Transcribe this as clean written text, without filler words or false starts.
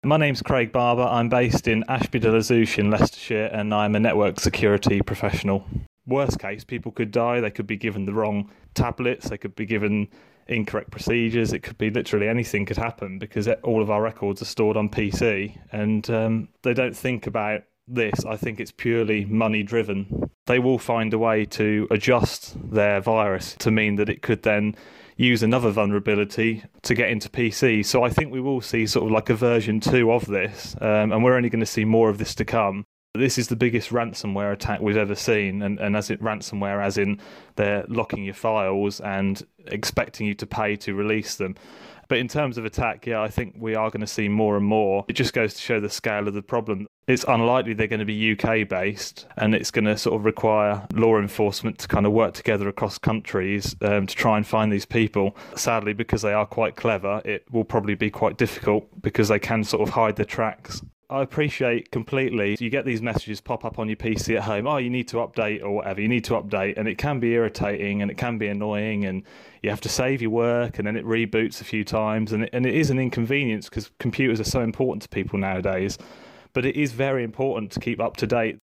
My name's Craig Barber. I'm based in Ashby-de-la-Zouch in Leicestershire, and I'm a network security professional. Worst case, people could die. They could be given the wrong tablets. They could be given incorrect procedures. It could be literally anything could happen because all of our records are stored on PC, and they don't think about this. I think it's purely money driven. They will find a way to adjust their virus to mean that it could then use another vulnerability to get into PC. So I think we will see sort of like a version 2 of this, and we're only going to see more of this to come. This is the biggest ransomware attack we've ever seen, and as it ransomware as in they're locking your files and expecting you to pay to release them. But in terms of attack, yeah, I think we are going to see more and more. It just goes to show the scale of the problem. It's unlikely they're going to be UK based, and it's going to sort of require law enforcement to kind of work together across countries to try and find these people. Sadly, because they are quite clever, it will probably be quite difficult because they can sort of hide their tracks. I appreciate completely. You get these messages pop up on your PC at home. Oh, you need to update or whatever. You need to update, and it can be irritating and it can be annoying, and you have to save your work, and then it reboots a few times, and it is an inconvenience because computers are so important to people nowadays. But it is very important to keep up to date.